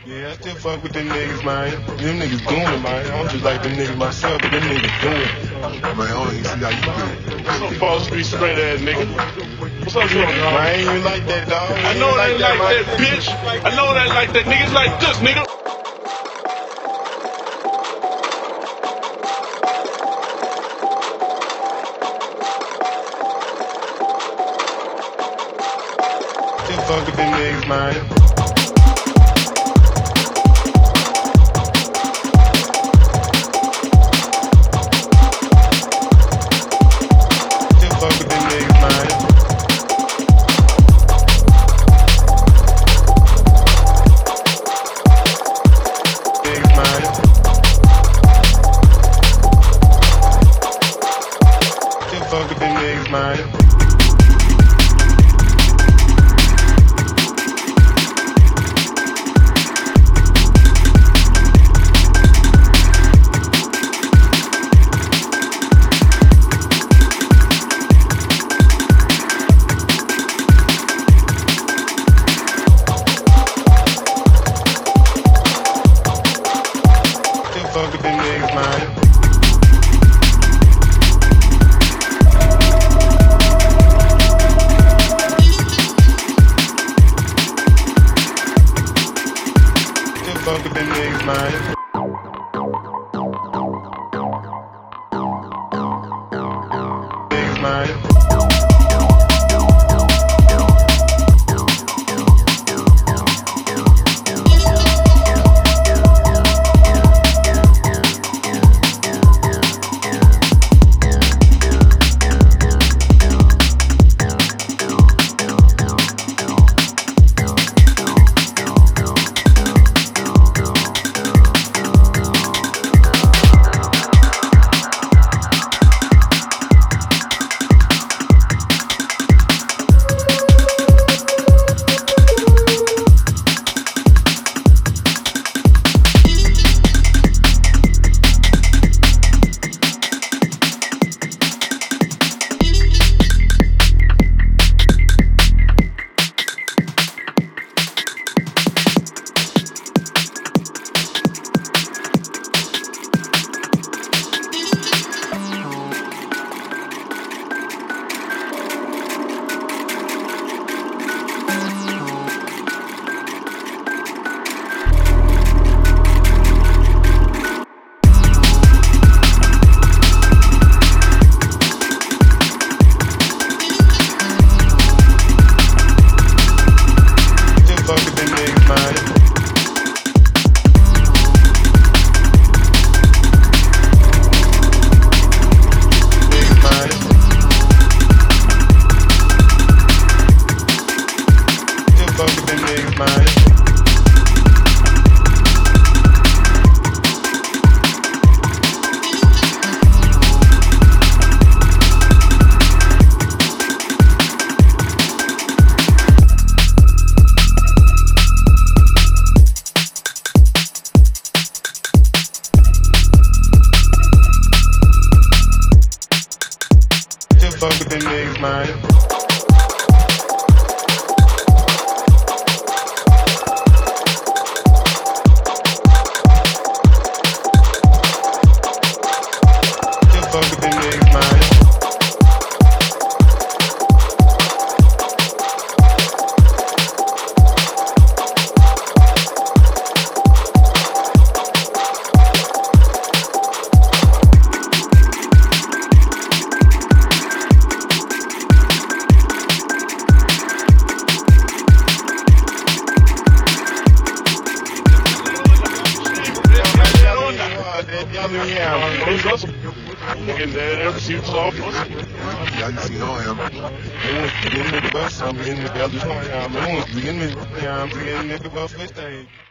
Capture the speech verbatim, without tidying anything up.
Yeah, I still fuck with them niggas, man. Them niggas doing it, man. I don't just like them niggas myself, but them niggas doing it. Man, hold on, you see how you do. What's up, Fall Street straight ass nigga? What's up, nigga? Man, I ain't even like that, dog. I know it ain't like that, bitch. I know it ain't like that. Niggas like this, nigga. Still fuck with them niggas, man. Fuck with them niggas, man. Still fuck with them niggas, man. Fuck with them niggas, man. Niggas, man. Fuck with them niggas, man. Fuck with them niggas, man. Yeah, ever see you talk? Yeah, you see all him. I'm getting the bus, I'm getting the bus, I'm getting the bus, I'm getting the bus,